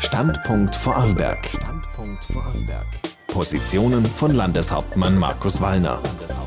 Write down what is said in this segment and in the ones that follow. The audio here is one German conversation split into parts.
Standpunkt Vorarlberg. Positionen von Landeshauptmann Markus Wallner.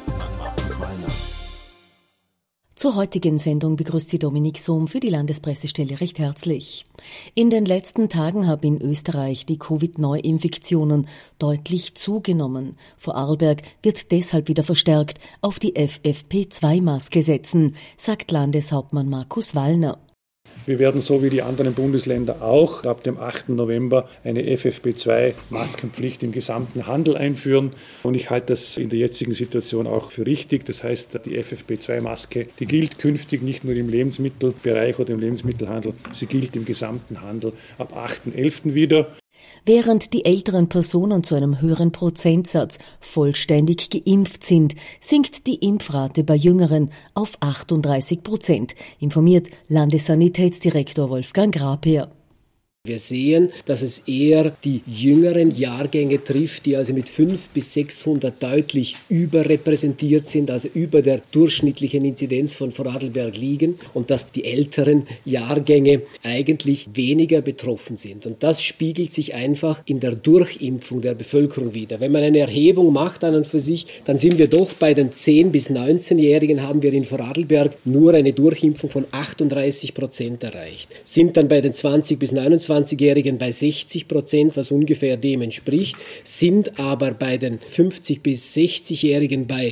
Zur heutigen Sendung begrüßt sie Dominik Sohm für die Landespressestelle recht herzlich. In den letzten Tagen haben in Österreich die Covid-Neuinfektionen deutlich zugenommen. Vorarlberg wird deshalb wieder verstärkt auf die FFP2-Maske setzen, sagt Landeshauptmann Markus Wallner. Wir werden so wie die anderen Bundesländer auch ab dem 8. November eine FFP2-Maskenpflicht im gesamten Handel einführen. Und ich halte das in der jetzigen Situation auch für richtig. Das heißt, die FFP2-Maske, die gilt künftig nicht nur im Lebensmittelbereich oder im Lebensmittelhandel, sie gilt im gesamten Handel ab 8.11. wieder. Während die älteren Personen zu einem höheren Prozentsatz vollständig geimpft sind, sinkt die Impfrate bei Jüngeren auf 38%, informiert Landessanitätsdirektor Wolfgang Graper. Wir sehen, dass es eher die jüngeren Jahrgänge trifft, die also mit 500 bis 600 deutlich überrepräsentiert sind, also über der durchschnittlichen Inzidenz von Vorarlberg liegen, und dass die älteren Jahrgänge eigentlich weniger betroffen sind. Und das spiegelt sich einfach in der Durchimpfung der Bevölkerung wider. Wenn man eine Erhebung macht an und für sich, dann sind wir doch bei den 10- bis 19-Jährigen haben wir in Vorarlberg nur eine Durchimpfung von 38% erreicht. Sind dann bei den 20- bis 29-Jährigen bei 60%, was ungefähr dem entspricht, sind aber bei den 50- bis 60-Jährigen bei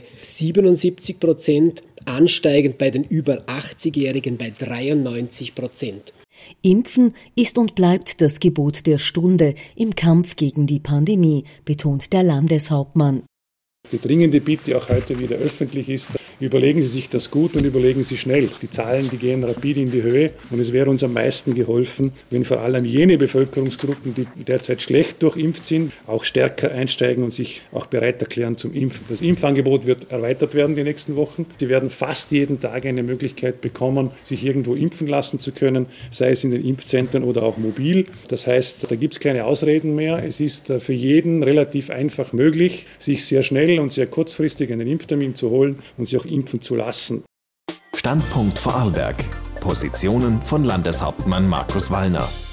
77%, ansteigend bei den über 80-Jährigen bei 93%. Impfen ist und bleibt das Gebot der Stunde im Kampf gegen die Pandemie, betont der Landeshauptmann. Die dringende Bitte auch heute wieder öffentlich ist, überlegen Sie sich das gut und überlegen Sie schnell. Die Zahlen, die gehen rapide in die Höhe und es wäre uns am meisten geholfen, wenn vor allem jene Bevölkerungsgruppen, die derzeit schlecht durchimpft sind, auch stärker einsteigen und sich auch bereit erklären zum Impfen. Das Impfangebot wird erweitert werden die nächsten Wochen. Sie werden fast jeden Tag eine Möglichkeit bekommen, sich irgendwo impfen lassen zu können, sei es in den Impfzentren oder auch mobil. Das heißt, da gibt es keine Ausreden mehr. Es ist für jeden relativ einfach möglich, sich sehr schnell und sehr kurzfristig einen Impftermin zu holen und sich auch impfen zu lassen. Standpunkt Vorarlberg. Positionen von Landeshauptmann Markus Wallner.